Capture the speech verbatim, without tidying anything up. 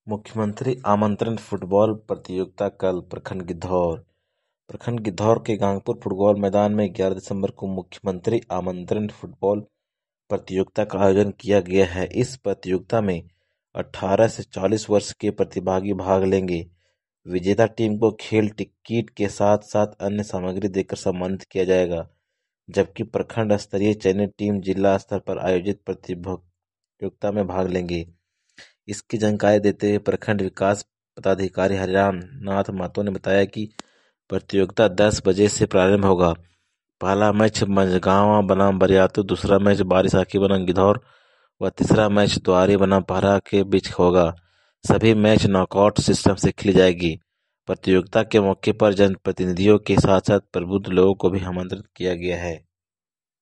मुख्यमंत्री आमंत्रण फुटबॉल प्रतियोगिता कल प्रखंड गिद्धौर प्रखंड गिद्धौर के गांगपुर फुटबॉल मैदान में ग्यारह दिसंबर को मुख्यमंत्री आमंत्रण फुटबॉल प्रतियोगिता का आयोजन किया गया है। इस प्रतियोगिता में अठारह से चालीस वर्ष के प्रतिभागी भाग लेंगे। विजेता टीम को खेल किट के साथ साथ अन्य सामग्री देकर सम्मानित किया जाएगा, जबकि प्रखंड स्तरीय चयनित टीम जिला स्तर पर आयोजित प्रतियोगिता में भाग लेंगे। इसकी जानकारी देते हुए प्रखंड विकास पदाधिकारी हरिराम नाथ महतो ने बताया कि प्रतियोगिता दस बजे से प्रारंभ होगा। पहला मैच मंझगांव बनाम बरियातू, दूसरा मैच बारिसाखी बनाम गिद्धौर व तीसरा मैच द्वारी बनाम पहरा के बीच होगा। सभी मैच नॉकआउट सिस्टम से खेली जाएगी। प्रतियोगिता के मौके पर जनप्रतिनिधियों के साथ साथ प्रबुद्ध लोगों को भी आमंत्रित किया गया है।